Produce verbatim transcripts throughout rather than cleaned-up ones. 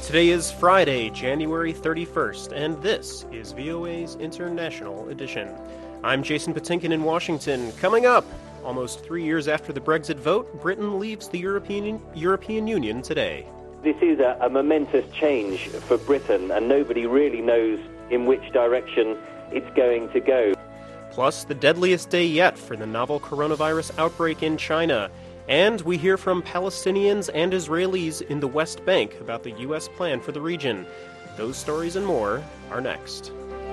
Today is Friday, January thirty-first, and this is V O A's International Edition. I'm Jason Patinkin in Washington. Coming up, almost three years after the Brexit vote, Britain leaves the European European Union today. This is a, a momentous change for Britain, and nobody really knows in which direction it's going to go. Plus, the deadliest day yet for the novel coronavirus outbreak in China. And we hear from Palestinians and Israelis in the West Bank about the U S plan for the region. Those stories and more are next.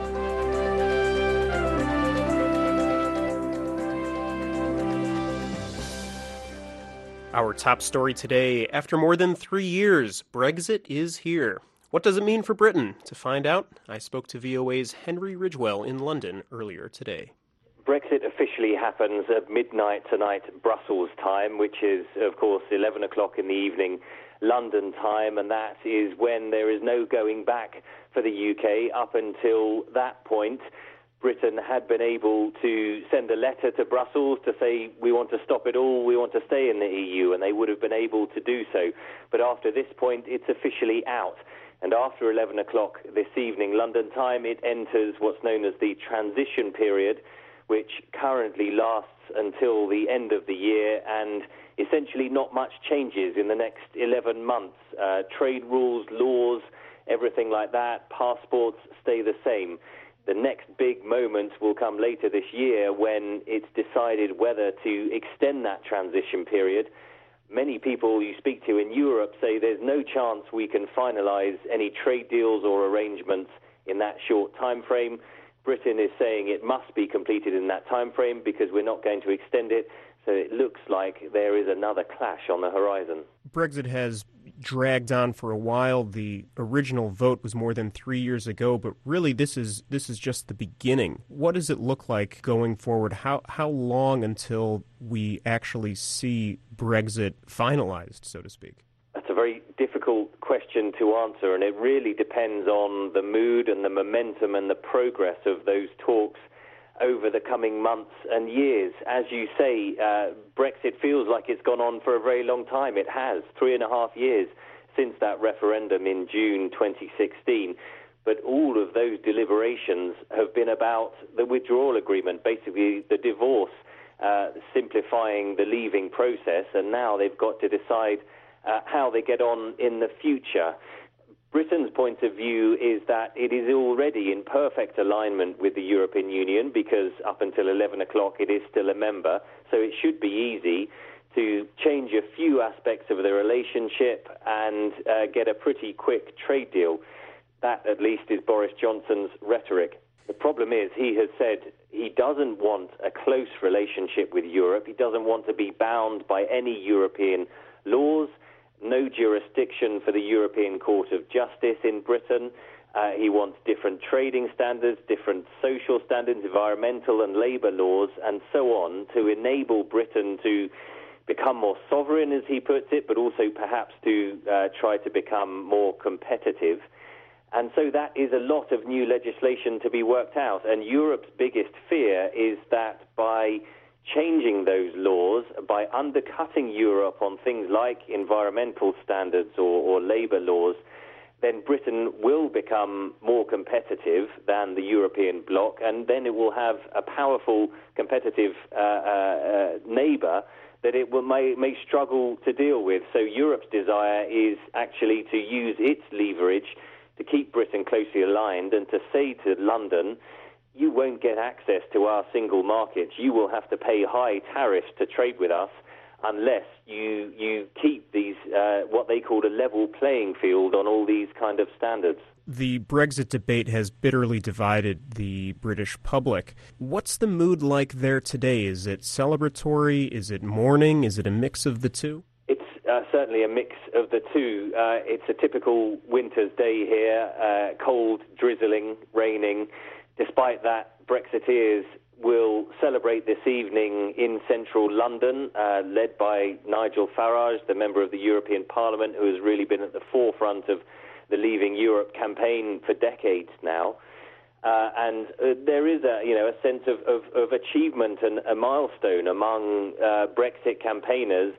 Our top story today: after more than three years, Brexit is here. What does it mean for Britain? To find out, I spoke to V O A's Henry Ridgwell in London earlier today. Brexit officially happens at midnight tonight, Brussels time, which is, of course, eleven o'clock in the evening, London time, and that is when there is no going back for the U K. Up until that point, Britain had been able to send a letter to Brussels to say, we want to stop it all, we want to stay in the E U, and they would have been able to do so. But after this point, it's officially out. And after eleven o'clock this evening, London time, it enters what's known as the transition period, which currently lasts until the end of the year, and essentially not much changes in the next eleven months. Uh, trade rules, laws, everything like that, passports stay the same. The next big moment will come later this year when it's decided whether to extend that transition period. Many people you speak to in Europe say there's no chance we can finalize any trade deals or arrangements in that short time frame. Britain is saying it must be completed in that time frame because we're not going to extend it. So it looks like there is another clash on the horizon. Brexit has dragged on for a while. The original vote was more than three years ago, but really this is this is just the beginning. What does it look like going forward? How how long until we actually see Brexit finalized, so to speak? That's a very difficult question to answer, and it really depends on the mood and the momentum and the progress of those talks over the coming months and years. As you say, uh, Brexit feels like it's gone on for a very long time. It has, three and a half years since that referendum in June twenty sixteen. But all of those deliberations have been about the withdrawal agreement, basically the divorce, uh, simplifying the leaving process, and now they've got to decide Uh, how they get on in the future. Britain's point of view is that it is already in perfect alignment with the European Union because up until eleven o'clock it is still a member, so it should be easy to change a few aspects of the relationship and uh, get a pretty quick trade deal. That, at least, is Boris Johnson's rhetoric. The problem is he has said he doesn't want a close relationship with Europe. He doesn't want to be bound by any European laws. No jurisdiction for the European Court of Justice in Britain. Uh, he wants different trading standards, different social standards, environmental and labour laws, and so on, to enable Britain to become more sovereign, as he puts it, but also perhaps to uh, try to become more competitive. And so that is a lot of new legislation to be worked out. And Europe's biggest fear is that by changing those laws, by undercutting Europe on things like environmental standards or, or labour laws, then Britain will become more competitive than the European bloc, and then it will have a powerful competitive uh, uh, neighbour that it will, may, may struggle to deal with. So Europe's desire is actually to use its leverage to keep Britain closely aligned and to say to London, you won't get access to our single markets. You will have to pay high tariffs to trade with us unless you you keep these uh, what they call a level playing field on all these kind of standards. The Brexit debate has bitterly divided the British public. What's the mood like there today? Is it celebratory? Is it mourning? Is it a mix of the two? It's uh, certainly a mix of the two. Uh, it's a typical winter's day here, uh, cold, drizzling, raining. Despite that, Brexiteers will celebrate this evening in central London, uh, led by Nigel Farage, the member of the European Parliament, who has really been at the forefront of the Leaving Europe campaign for decades now. Uh, and uh, there is a, you know, a sense of, of, of achievement and a milestone among uh, Brexit campaigners.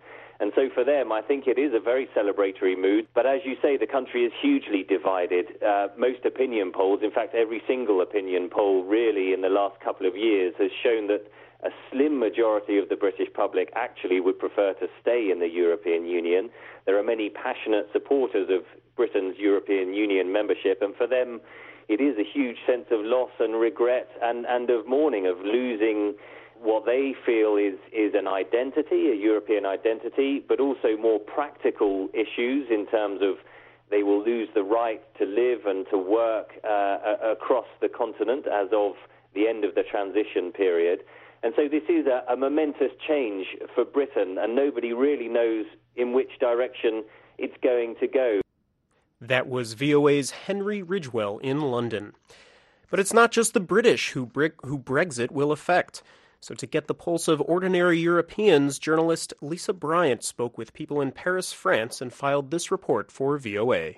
And so for them, I think it is a very celebratory mood. But as you say, the country is hugely divided. Uh, most opinion polls, in fact, every single opinion poll really in the last couple of years has shown that a slim majority of the British public actually would prefer to stay in the European Union. There are many passionate supporters of Britain's European Union membership, and for them it is a huge sense of loss and regret and, and of mourning, of losing what they feel is, is an identity, a European identity, but also more practical issues in terms of they will lose the right to live and to work uh, across the continent as of the end of the transition period. And so this is a, a momentous change for Britain, and nobody really knows in which direction it's going to go. That was V O A's Henry Ridgwell in London. But it's not just the British who, bre- who Brexit will affect. So to get the pulse of ordinary Europeans, journalist Lisa Bryant spoke with people in Paris, France, and filed this report for V O A.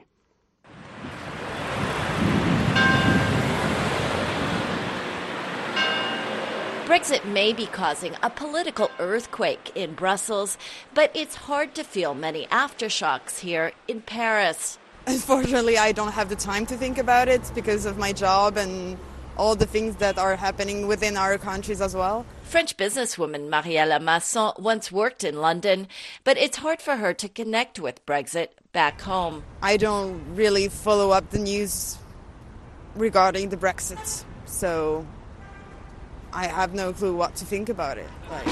Brexit may be causing a political earthquake in Brussels, but it's hard to feel many aftershocks here in Paris. Unfortunately, I don't have the time to think about it because of my job and all the things that are happening within our countries as well. French businesswoman Marielle Masson once worked in London, but it's hard for her to connect with Brexit back home. I don't really follow up the news regarding the Brexit, so I have no clue what to think about it. Like,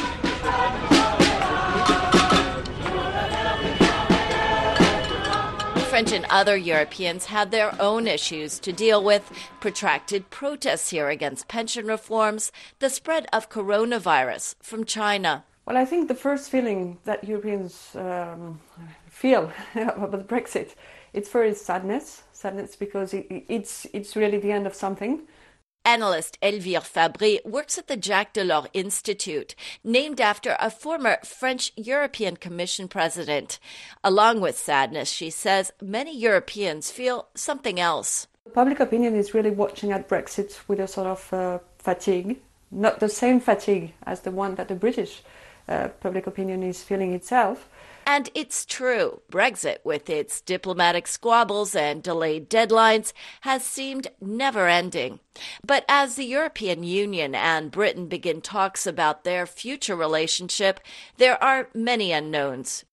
French and other Europeans have their own issues to deal with: protracted protests here against pension reforms, the spread of coronavirus from China. Well, I think the first feeling that Europeans um, feel about Brexit, it's first sadness, sadness because it, it's it's really the end of something. Analyst Elvire Fabry works at the Jacques Delors Institute, named after a former French European Commission president. Along with sadness, she says, many Europeans feel something else. Public opinion is really watching at Brexit with a sort of uh, fatigue, not the same fatigue as the one that the British uh, public opinion is feeling itself. And it's true. Brexit, with its diplomatic squabbles and delayed deadlines, has seemed never-ending. But as the European Union and Britain begin talks about their future relationship, there are many unknowns.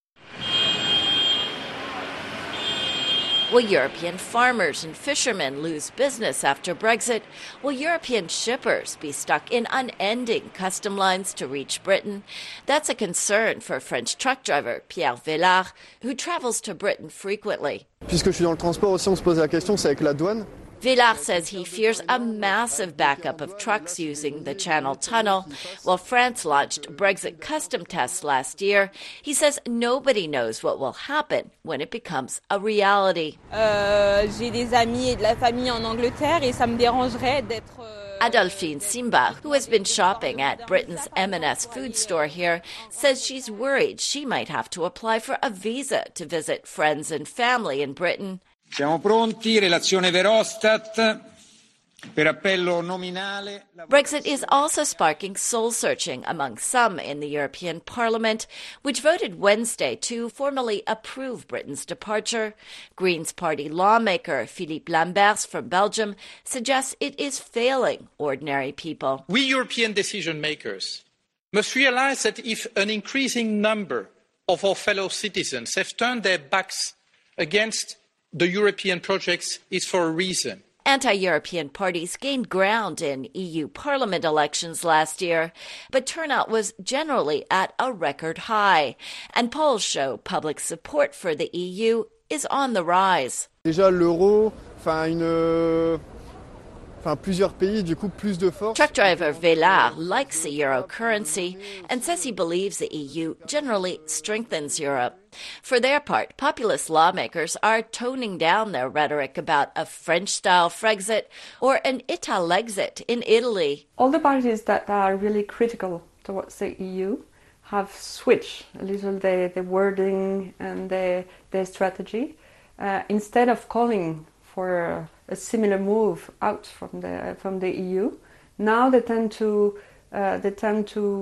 Will European farmers and fishermen lose business after Brexit? Will European shippers be stuck in unending custom lines to reach Britain? That's a concern for French truck driver Pierre Villard, who travels to Britain frequently. Puisque je suis dans le transport aussi, on se pose la question, c'est avec la douane. Villard says he fears a massive backup of trucks using the Channel Tunnel. While France launched Brexit custom tests last year, he says nobody knows what will happen when it becomes a reality. Euh, j'ai des amis et de la famille en Angleterre et ça me dérangerait d'être... Adolphine Simba, who has been shopping at Britain's M and S food store here, says she's worried she might have to apply for a visa to visit friends and family in Britain. Siamo pronti, relazione Verhofstadt, per appello nominale. Brexit is also sparking soul-searching among some in the European Parliament, which voted Wednesday to formally approve Britain's departure. Greens Party lawmaker Philippe Lamberts from Belgium suggests it is failing ordinary people. We European decision makers must realize that if an increasing number of our fellow citizens have turned their backs against the European projects, is for a reason. Anti-European parties gained ground in E U Parliament elections last year, but turnout was generally at a record high, and polls show public support for the E U is on the rise. Déjà l'euro, enfin une Enfin, plusieurs pays, du coup, plus de force. Truck driver Villard likes the euro currency and says he believes the E U generally strengthens Europe. For their part, populist lawmakers are toning down their rhetoric about a French-style Frexit or an Italexit in Italy. All the parties that are really critical towards the E U have switched a little the, the wording and the, their strategy. Uh, instead of calling for a similar move out from the from the E U, now they tend to uh, they tend to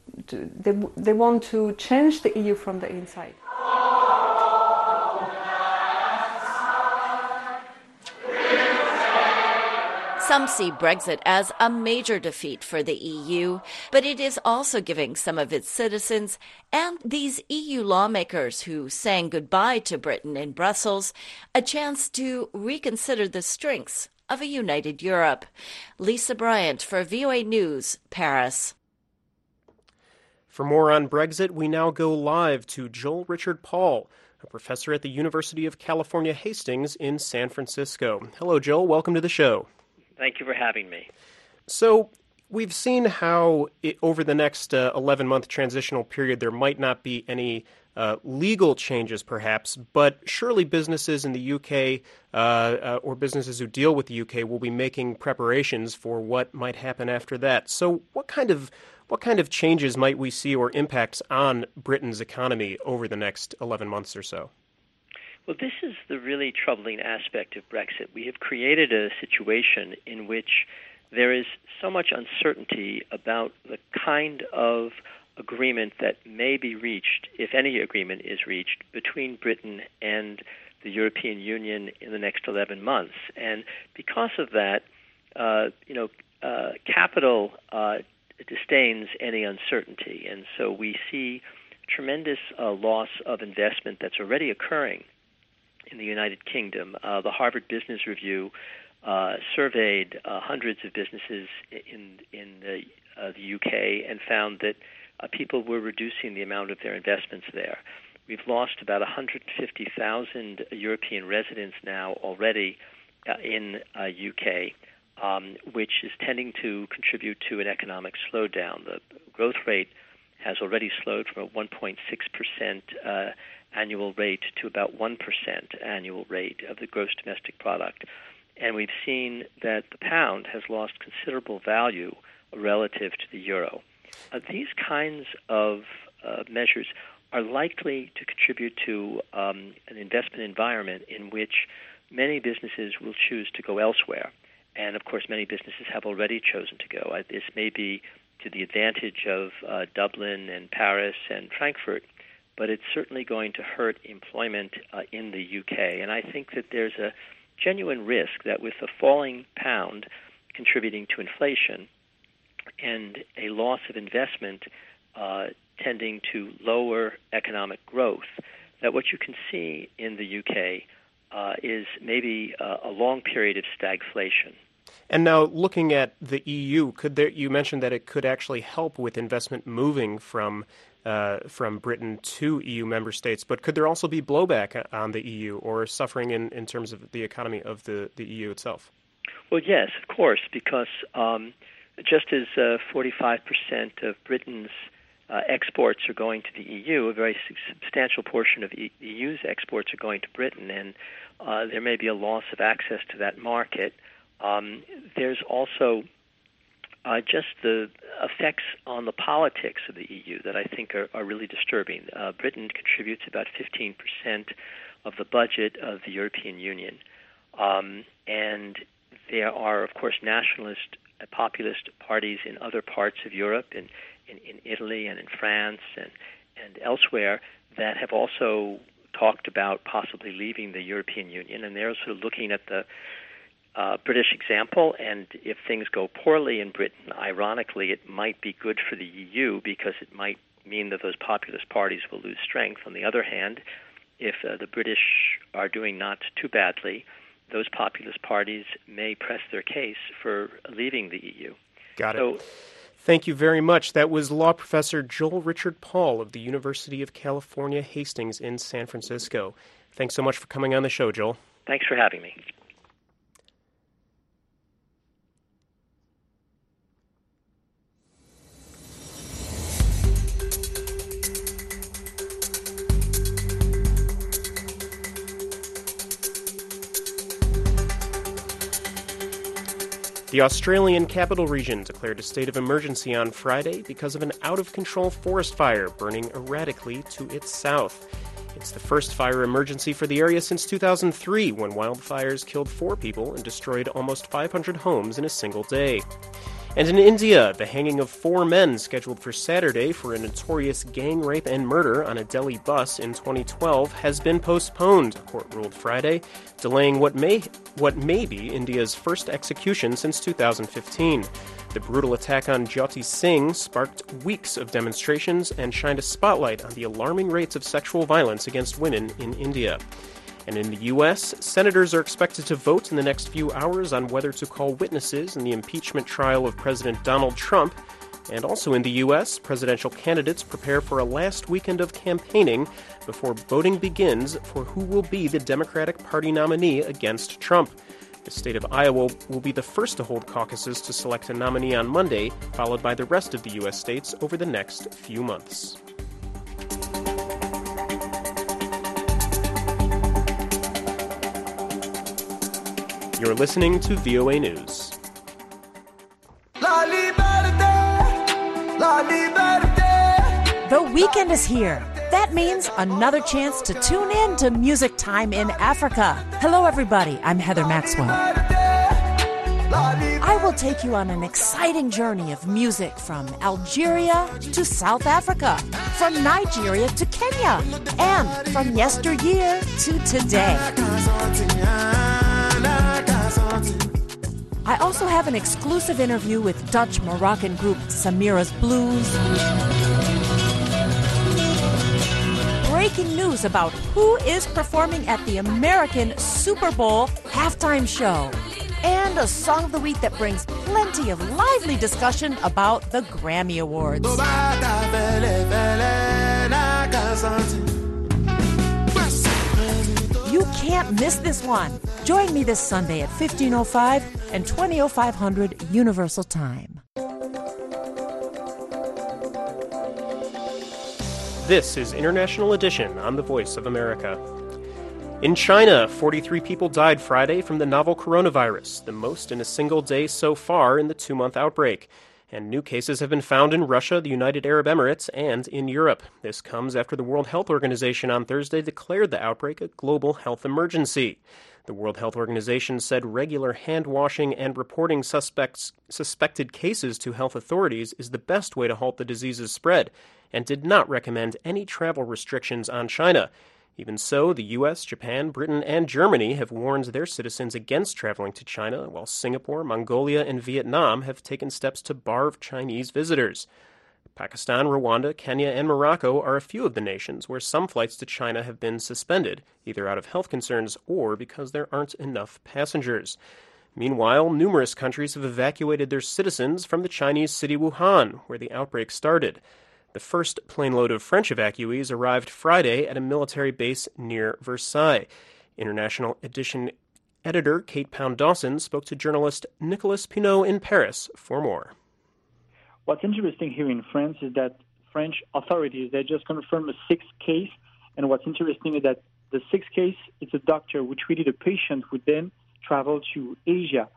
to they, they want to change the E U from the inside. Some see Brexit as a major defeat for the E U, but it is also giving some of its citizens and these E U lawmakers who sang goodbye to Britain in Brussels a chance to reconsider the strengths of a united Europe. Lisa Bryant for V O A News, Paris. For more on Brexit, we now go live to Joel Richard Paul, a professor at the University of California, Hastings in San Francisco. Hello, Joel. Welcome to the show. Thank you for having me. So we've seen how it, over the next uh, eleven-month transitional period, there might not be any uh, legal changes, perhaps, but surely businesses in the U K uh, uh, or businesses who deal with the U K will be making preparations for what might happen after that. So what kind of what kind of changes might we see or impacts on Britain's economy over the next eleven months or so? Well, this is the really troubling aspect of Brexit. We have created a situation in which there is so much uncertainty about the kind of agreement that may be reached, if any agreement is reached, between Britain and the European Union in the next eleven months. And because of that, uh, you know, uh, capital uh, disdains any uncertainty. And so we see tremendous uh, loss of investment that's already occurring in the United Kingdom. Uh, the Harvard Business Review uh, surveyed uh, hundreds of businesses in in the, uh, the U K and found that uh, people were reducing the amount of their investments there. We've lost about one hundred fifty thousand European residents now already uh, in uh, U K, um, which is tending to contribute to an economic slowdown. The growth rate has already slowed from a one point six percent uh, annual rate to about one percent annual rate of the gross domestic product. And we've seen that the pound has lost considerable value relative to the euro. Uh, these kinds of uh, measures are likely to contribute to um, an investment environment in which many businesses will choose to go elsewhere. And, of course, many businesses have already chosen to go. Uh, this may be to the advantage of uh, Dublin and Paris and Frankfurt, but it's certainly going to hurt employment uh, in the U K. And I think that there's a genuine risk that with the falling pound contributing to inflation and a loss of investment uh, tending to lower economic growth, that what you can see in the U K uh, is maybe uh, a long period of stagflation. And now, looking at the E U, could there, you mentioned that it could actually help with investment moving from uh, from Britain to E U member states, but could there also be blowback on the E U or suffering in, in terms of the economy of the, the E U itself? Well, yes, of course, because um, just as uh, forty-five percent of Britain's uh, exports are going to the E U, a very substantial portion of the E U's exports are going to Britain, and uh, there may be a loss of access to that market. Um, there's also uh, just the effects on the politics of the E U that I think are, are really disturbing. Uh, Britain contributes about fifteen percent of the budget of the European Union. Um, and there are, of course, nationalist, uh, populist parties in other parts of Europe, in, in, in Italy and in France and, and elsewhere, that have also talked about possibly leaving the European Union. And they're sort of looking at the Uh, British example, and if things go poorly in Britain, ironically, it might be good for the E U because it might mean that those populist parties will lose strength. On the other hand, if uh, the British are doing not too badly, those populist parties may press their case for leaving the E U. Got it. So, thank you very much. That was law professor Joel Richard Paul of the University of California, Hastings in San Francisco. Thanks so much for coming on the show, Joel. Thanks for having me. The Australian Capital Region declared a state of emergency on Friday because of an out-of-control forest fire burning erratically to its south. It's the first fire emergency for the area since two thousand three, when wildfires killed four people and destroyed almost five hundred homes in a single day. And in India, the hanging of four men scheduled for Saturday for a notorious gang rape and murder on a Delhi bus in twenty twelve has been postponed, a court ruled Friday, delaying what may what may be India's first execution since two thousand fifteen. The brutal attack on Jyoti Singh sparked weeks of demonstrations and shined a spotlight on the alarming rates of sexual violence against women in India. And in the U S, senators are expected to vote in the next few hours on whether to call witnesses in the impeachment trial of President Donald Trump. And also in the U S, presidential candidates prepare for a last weekend of campaigning before voting begins for who will be the Democratic Party nominee against Trump. The state of Iowa will be the first to hold caucuses to select a nominee on Monday, followed by the rest of the U S states over the next few months. You're listening to V O A News. The weekend is here. That means another chance to tune in to Music Time in Africa. Hello, everybody. I'm Heather Maxwell. I will take you on an exciting journey of music from Algeria to South Africa, from Nigeria to Kenya, and from yesteryear to today. I also have an exclusive interview with Dutch-Moroccan group Samira's Blues. Breaking news about who is performing at the American Super Bowl halftime show. And a song of the week that brings plenty of lively discussion about the Grammy Awards. You can't miss this one. Join me this Sunday at fifteen oh five and twenty oh five hundred Universal Time. This is International Edition on the Voice of America. In China, forty-three people died Friday from the novel coronavirus, the most in a single day so far in the two-month outbreak. And new cases have been found in Russia, the United Arab Emirates, and in Europe. This comes after the World Health Organization on Thursday declared the outbreak a global health emergency. The World Health Organization said regular hand-washing and reporting suspects, suspected cases to health authorities is the best way to halt the disease's spread, and did not recommend any travel restrictions on China. Even so, the U S, Japan, Britain, and Germany have warned their citizens against traveling to China, while Singapore, Mongolia, and Vietnam have taken steps to bar Chinese visitors. Pakistan, Rwanda, Kenya, and Morocco are a few of the nations where some flights to China have been suspended, either out of health concerns or because there aren't enough passengers. Meanwhile, numerous countries have evacuated their citizens from the Chinese city Wuhan, where the outbreak started. The first plane load of French evacuees arrived Friday at a military base near Versailles. International Edition editor Kate Pound-Dawson spoke to journalist Nicolas Pineau in Paris for more. What's interesting here in France is that French authorities, they just confirmed a sixth case. And what's interesting is that the sixth case, it's a doctor who treated a patient who then traveled to Asia.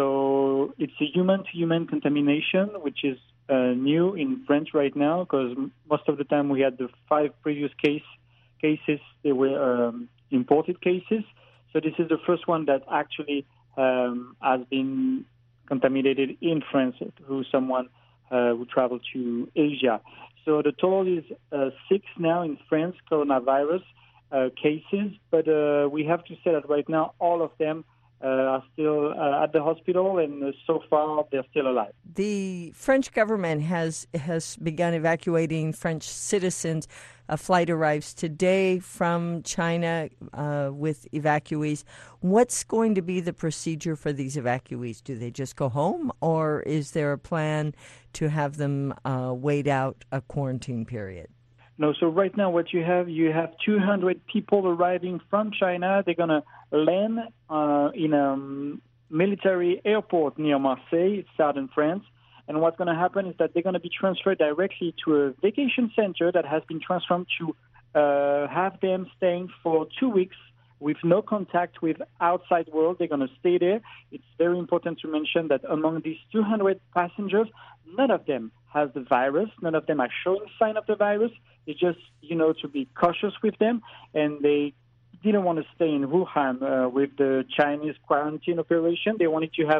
So it's a human-to-human contamination, which is uh, new in France right now, because most of the time we had the five previous case cases, they were um, imported cases. So this is the first one that actually um, has been contaminated in France through someone uh, who traveled to Asia. So the total is uh, six now in France, coronavirus uh, cases, but uh, we have to say that right now all of them Uh, are still uh, at the hospital, and uh, so far they're still alive. The French government has has begun evacuating French citizens. A flight arrives today from China uh, with evacuees. What's going to be the procedure for these evacuees? Do they just go home, or is there a plan to have them uh, wait out a quarantine period? No, so right now what you have, you have two hundred people arriving from China. They're going to land uh, in a military airport near Marseille, southern France. And what's going to happen is that they're going to be transferred directly to a vacation center that has been transformed to uh, have them staying for two weeks with no contact with outside world. They're going to stay there. It's very important to mention that among these two hundred passengers, none of them has the virus. None of them are showing sign of the virus. It's just, you know, to be cautious with them. And they didn't want to stay in Wuhan uh, with the Chinese quarantine operation. They wanted to have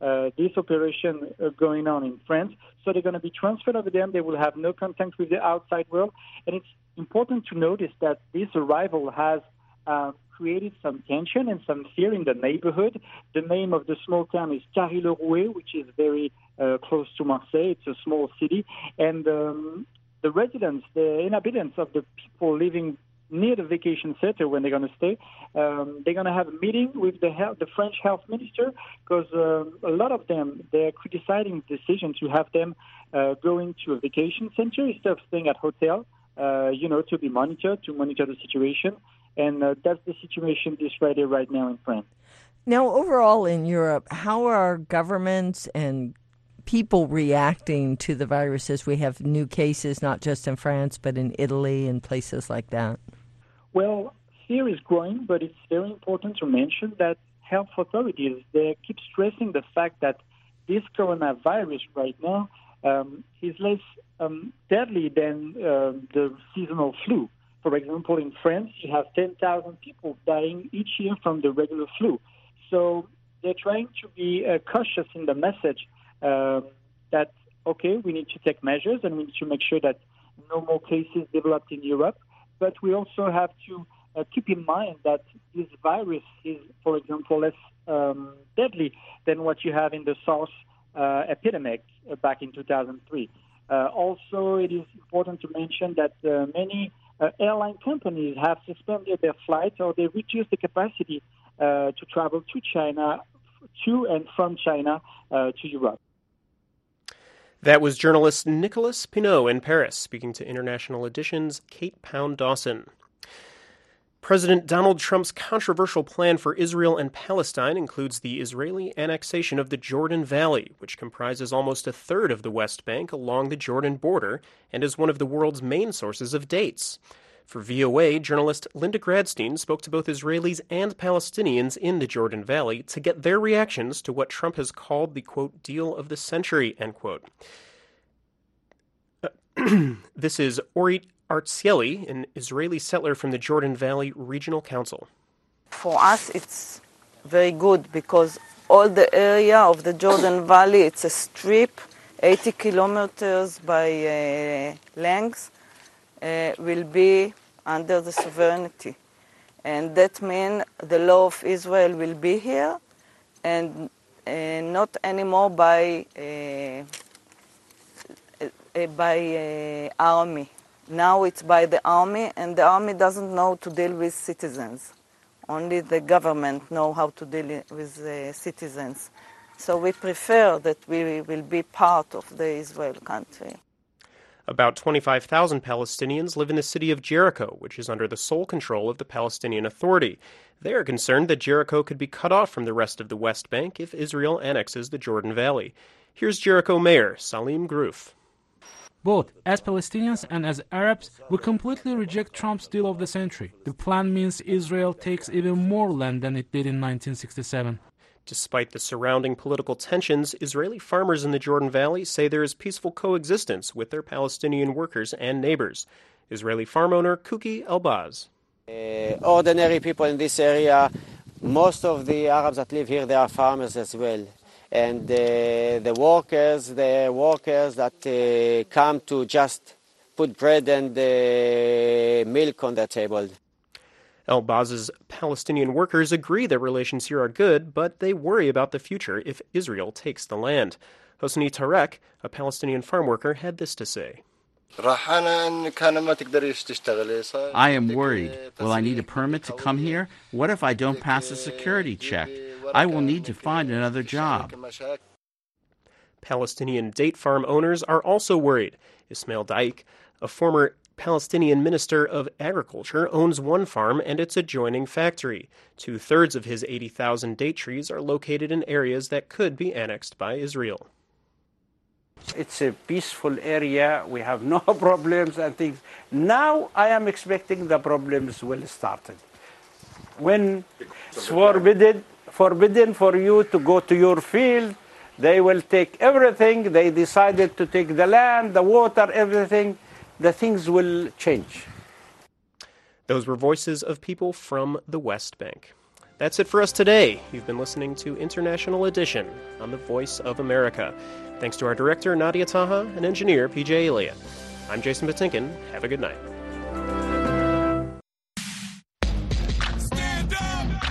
uh, this operation uh, going on in France. So they're going to be transferred over there. They will have no contact with the outside world. And it's important to notice that this arrival has uh, created some tension and some fear in the neighborhood. The name of the small town is Carry-le-Rouet, which is very uh, close to Marseille. It's a small city. And um, the residents, the inhabitants of the people living near the vacation center when they're going to stay, um, they're going to have a meeting with the health, the French health minister, because uh, a lot of them, they're criticizing the decision to have them uh, going to a vacation center instead of staying at hotel, uh, you know, to be monitored, to monitor the situation. And uh, that's the situation this Friday right now in France. Now, overall in Europe, how are governments and people reacting to the virus as we have new cases, not just in France, but in Italy and places like that? Well, fear is growing, but it's very important to mention that health authorities, they keep stressing the fact that this coronavirus right now um, is less um, deadly than uh, the seasonal flu. For example, in France, you have ten thousand people dying each year from the regular flu. So they're trying to be uh, cautious in the message uh, that, okay, we need to take measures and we need to make sure that no more cases developed in Europe. But we also have to uh, keep in mind that this virus is, for example, less um, deadly than what you have in the SARS uh, epidemic uh, back in two thousand three. Uh, also, it is important to mention that uh, many uh, airline companies have suspended their flights or they reduced the capacity uh, to travel to China, to and from China uh, to Europe. That was journalist Nicolas Pineau in Paris, speaking to International Edition's Kate Pound-Dawson. President Donald Trump's controversial plan for Israel and Palestine includes the Israeli annexation of the Jordan Valley, which comprises almost a third of the West Bank along the Jordan border and is one of the world's main sources of dates. For V O A, journalist Linda Gradstein spoke to both Israelis and Palestinians in the Jordan Valley to get their reactions to what Trump has called the, quote, deal of the century, end quote. Uh, this is Orit Artsieli, an Israeli settler from the Jordan Valley Regional Council. For us, it's very good because all the area of the Jordan Valley, it's a strip, eighty kilometers by uh, length, uh, will be under the sovereignty. And that means the law of Israel will be here and uh, not anymore by uh, uh, by uh, army. Now it's by the army, and the army doesn't know to deal with citizens. Only the government know how to deal with uh, citizens. So we prefer that we will be part of the Israel country. About twenty-five thousand Palestinians live in the city of Jericho, which is under the sole control of the Palestinian Authority. They are concerned that Jericho could be cut off from the rest of the West Bank if Israel annexes the Jordan Valley. Here's Jericho Mayor Salim Grouf. Both as Palestinians and as Arabs, we completely reject Trump's deal of the century. The plan means Israel takes even more land than it did in nineteen sixty-seven. Despite the surrounding political tensions, Israeli farmers in the Jordan Valley say there is peaceful coexistence with their Palestinian workers and neighbors. Israeli farm owner Kuki Elbaz. Uh, ordinary people in this area, most of the Arabs that live here, they are farmers as well. And uh, the workers, the workers that uh, come to just put bread and uh, milk on their table. Elbaz's Palestinian workers agree that relations here are good, but they worry about the future if Israel takes the land. Hosni Tarek, a Palestinian farm worker, had this to say. I am worried. Will I need a permit to come here? What if I don't pass a security check? I will need to find another job. Palestinian date farm owners are also worried. Ismail Daik, a former Palestinian Minister of Agriculture, owns one farm and its adjoining factory. Two-thirds of his eighty thousand date trees are located in areas that could be annexed by Israel. It's a peaceful area. We have no problems and things. Now I am expecting the problems will start. When it's forbidden, forbidden for you to go to your field, they will take everything. They decided to take the land, the water, everything. The things will change. Those were voices of people from the West Bank. That's it for us today. You've been listening to International Edition on the Voice of America. Thanks to our director, Nadia Taha, and engineer, P J Elliott. I'm Jason Patinkin. Have a good night.